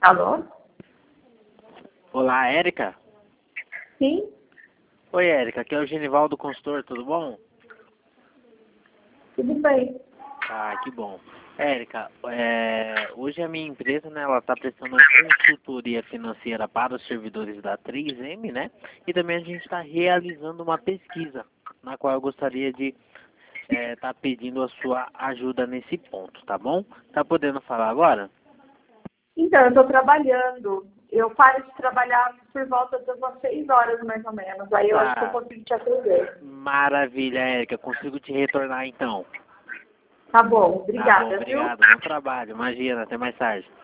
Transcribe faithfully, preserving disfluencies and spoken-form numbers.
Alô? Olá, Érica? Sim? Oi, Érica, aqui é o Genivaldo Consultor, tudo bom? Tudo bem. Ah, que bom. Érica, é, hoje a minha empresa, né, ela está prestando consultoria financeira para os servidores da três M, né? E também a gente está realizando uma pesquisa, na qual eu gostaria de estar pedindo a sua ajuda nesse ponto, tá bom? Tá podendo falar agora? Então, eu estou trabalhando. Eu paro de trabalhar por volta das umas seis horas, mais ou menos. Aí eu acho que eu Tá, consigo te atender. maravilha, Érica, consigo te retornar então. Tá bom. Tá bom, Obrigada, viu? obrigado, bom trabalho, imagina, até mais tarde.